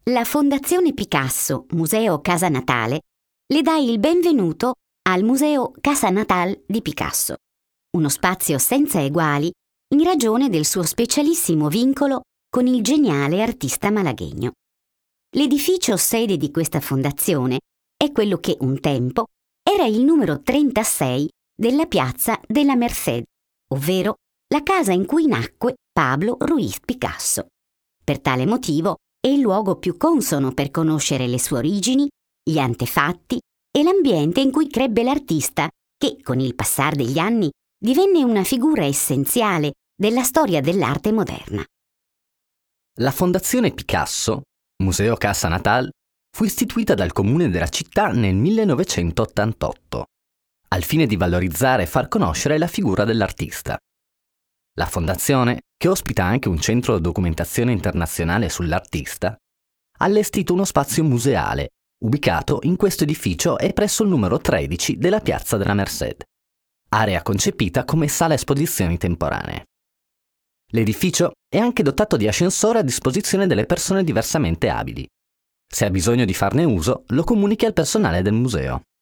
La Fondazione Picasso Museo Casa Natale le dà il benvenuto al Museo Casa Natal di Picasso, uno spazio senza eguali in ragione del suo specialissimo vincolo con il geniale artista malagueño. L'edificio sede di questa fondazione è quello che un tempo era il numero 36 della Piazza de la Merced, ovvero la casa in cui nacque Pablo Ruiz Picasso. Per tale motivo è il luogo più consono per conoscere le sue origini, gli antefatti e l'ambiente in cui crebbe l'artista che, con il passar degli anni, divenne una figura essenziale della storia dell'arte moderna. La Fondazione Picasso, Museo Casa Natal, fu istituita dal comune della città nel 1988, al fine di valorizzare e far conoscere la figura dell'artista. La fondazione, che ospita anche un centro di documentazione internazionale sull'artista, ha allestito uno spazio museale, ubicato in questo edificio e presso il numero 13 della Piazza della Merced, area concepita come sala esposizioni temporanee. L'edificio è anche dotato di ascensore a disposizione delle persone diversamente abili. Se ha bisogno di farne uso, lo comunichi al personale del museo.